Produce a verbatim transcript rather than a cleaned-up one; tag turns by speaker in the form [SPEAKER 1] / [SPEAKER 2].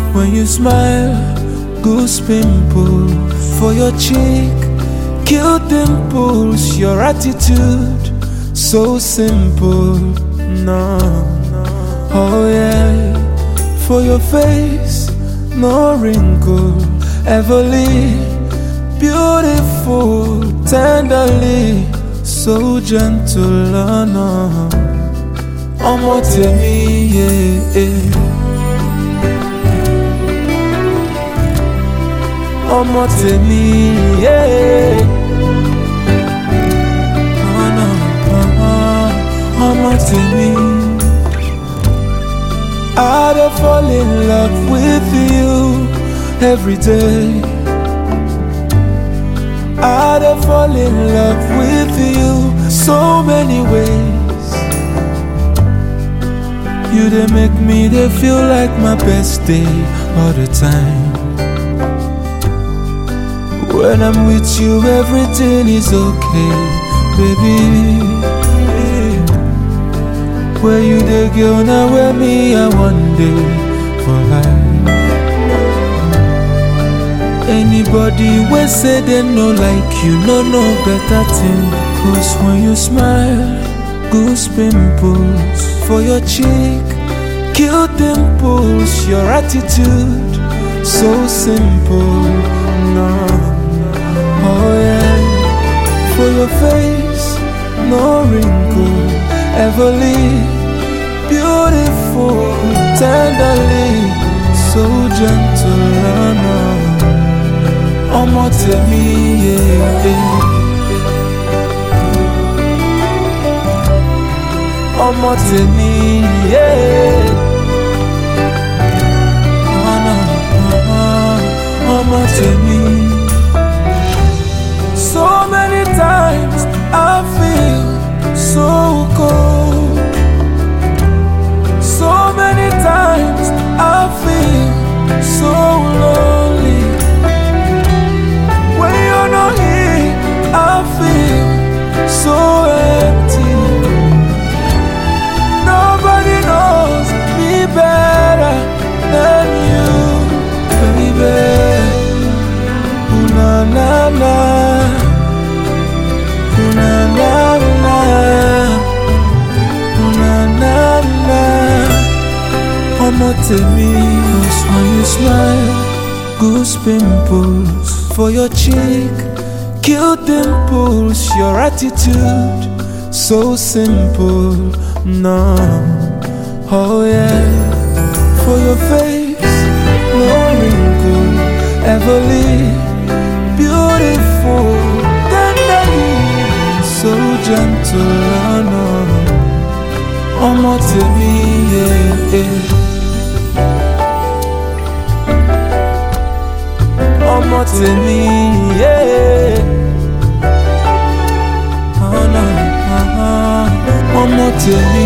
[SPEAKER 1] When you smile, goose pimple for your cheek, cute dimples, your attitude so simple. No, oh yeah, for your face, no wrinkle, everly beautiful, tenderly, so gentle. Oh no, omo temi, yeah, yeah. Omo temi, yeah. Oh no, oh, oh, omo temi. I dey fall in love with you every day. I dey fall in love with you so many ways. You dey make me dey feel like my best day all the time. When I'm with you, everything is okay, baby. Where you the girl, now where me I one day for life. Anybody will say they no like you, no no better thing. Cause when you smile, goose pimples for your cheek, cute dimples, your attitude so simple. No, oh yeah, for your face, no wrinkle, everly beautiful, tenderly, so gentle. Oh no, omo temi, yeah, yeah. Omo temi, yeah. Oh no, oh, oh, omo temi. So many times I feel so cold. So many times I feel so lonely. When you're not here, I feel so empty. Nobody knows me better than you, baby. Ooh, na na na. Na na na, na na na. Omo temi, cause when you smile, goose pimples for your cheek, cute dimples, your attitude so simple. No, oh yeah, for your face, no wrinkle, everly beautiful, so gentle. Oh no, omo temi, yeah, yeah. Omo temi, yeah. Oh no, uh-huh. Omo temi.